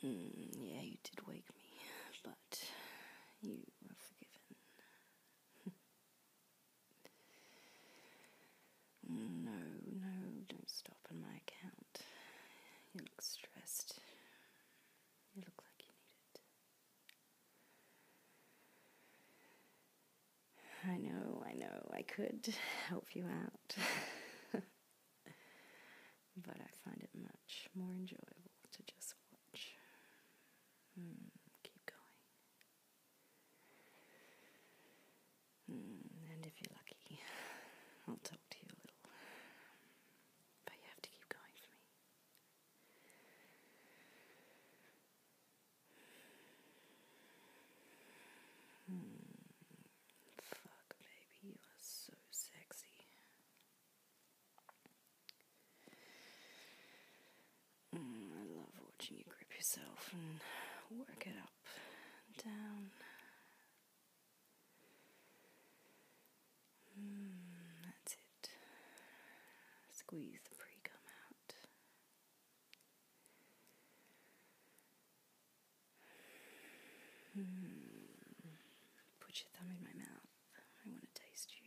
Yeah, you did wake me, but you are forgiven. No, don't stop on my account. You look stressed. You look like you need it. I know, I could help you out. But I find it much more enjoyable to just watch. Keep going. And if you're lucky, I'll talk to you a little. But you have to keep going for me. Fuck, baby, you are so sexy. I love watching you grip yourself and work it up and down. That's it. Squeeze the pre-cum out. Put your thumb in my mouth. I want to taste you.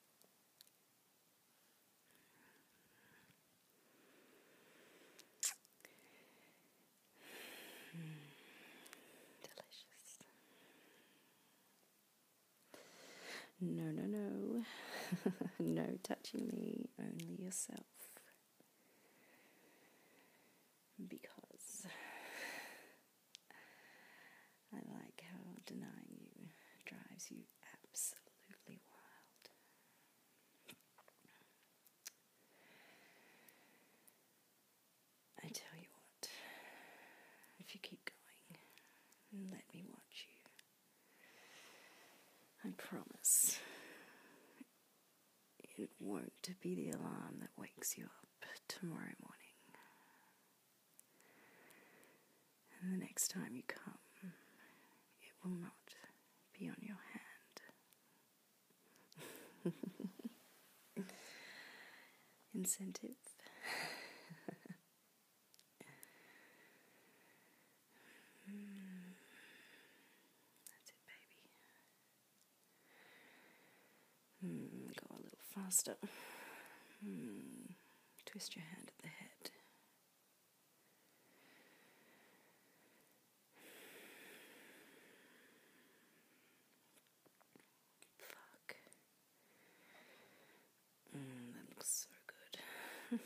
Delicious. No. No touching me, only yourself. Because I like how denying you drives you absolutely wild. I tell you what, if you keep going and let me watch you, I promise it won't be the alarm that wakes you up tomorrow morning. And the next time you come, it will not be on your hand. Incentive. That's it, baby. Go a little faster. Twist your hand at the head. Fuck. That looks so good.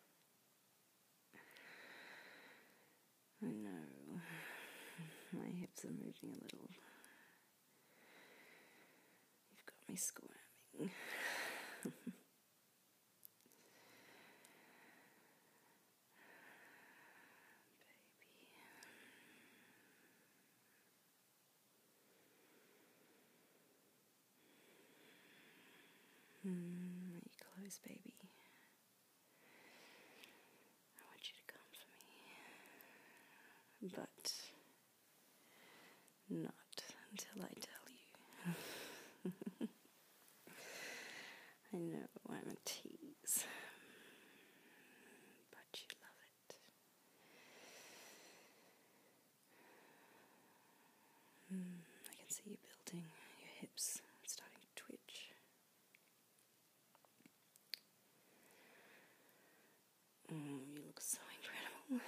I know. My hips are moving a little. You've got me squirming. Are you close, baby? I want you to come for me. But not until I tell you. I know I'm a tease. But you love it. I can see you building. Your hips starting to twitch. You look so incredible.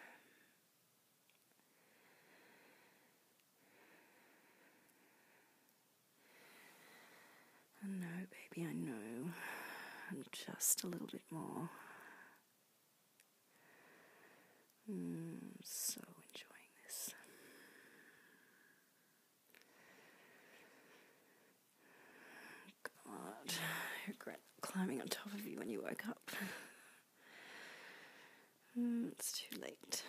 I know, baby, I know. I'm just a little bit more. So enjoying this. God, I regret climbing on top of you when you woke up. It's too late.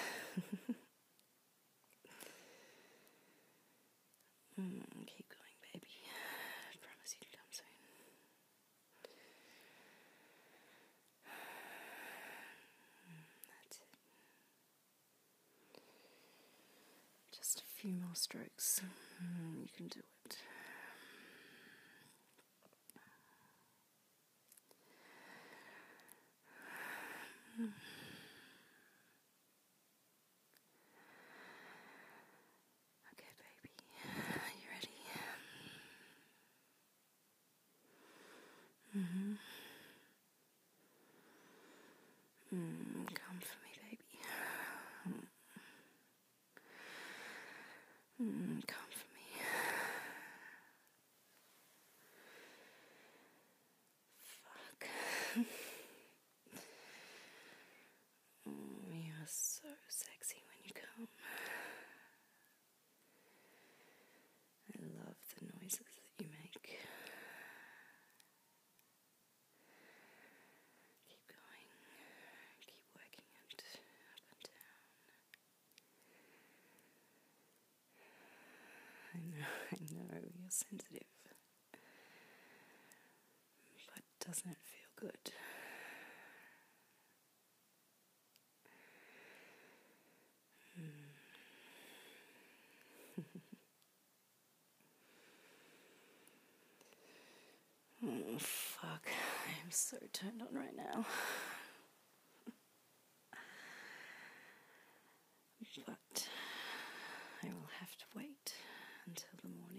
Keep going, baby. I promise you to come soon. That's it. Just a few more strokes. You can do it. Come for me. Fuck. You're so sexy when you come. I love the noises that you make. Keep going. Keep working it up and down. I know, you're sensitive. But doesn't it feel good? Oh, fuck. I'm so turned on right now. But I will have to wait until the morning.